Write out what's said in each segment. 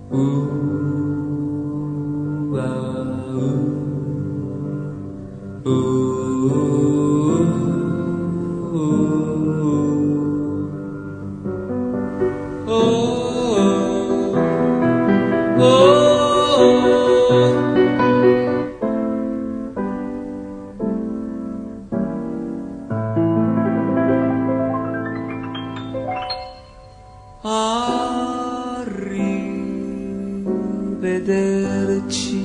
Arrivederci,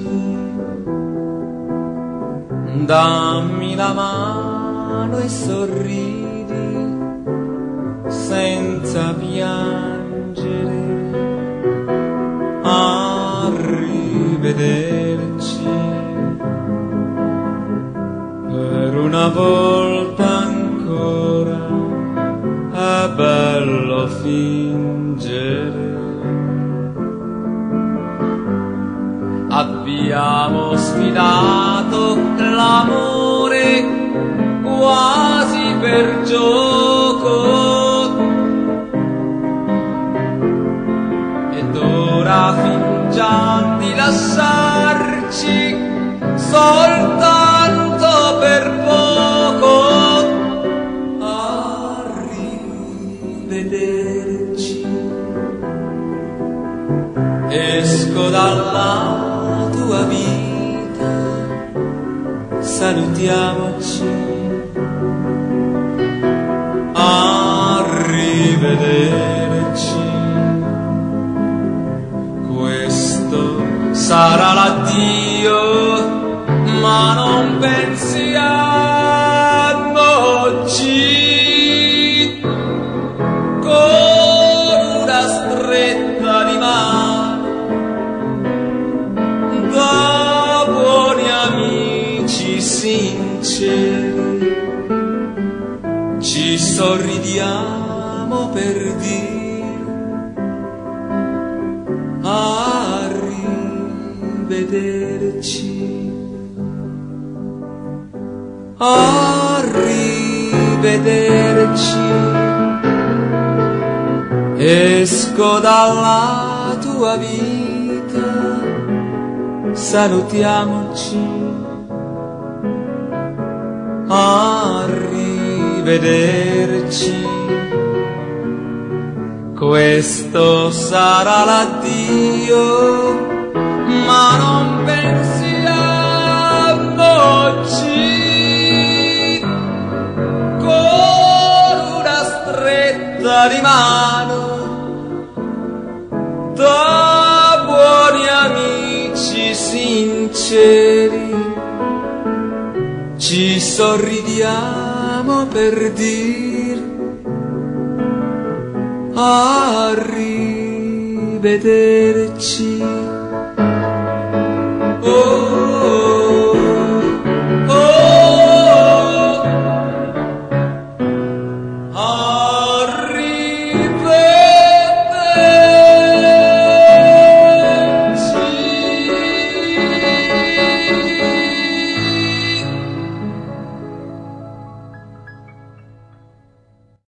dammi la mano e sorridi senza piangere. Arrivederci, per una volta ancora è bello fingere. Abbiamo sfidato l'amore quasi per gioco, ed ora fingiamo di lasciarci soltanto per poco. Arrivederci, esco dalla tua vita, salutiamoci. Arrivederci, questo sarà l'addio, ma non pensiamoci. Con una stretta di mano da buoni amici sinceri, ci sorridiamo per dire arrivederci. Arrivederci, esco dalla tua vita, salutiamoci. Arrivederci, questo sarà l'addio, ma non pensiamoci. Con una stretta di mano da buoni amici sinceri, ci sorridiamo per dir arrivederci.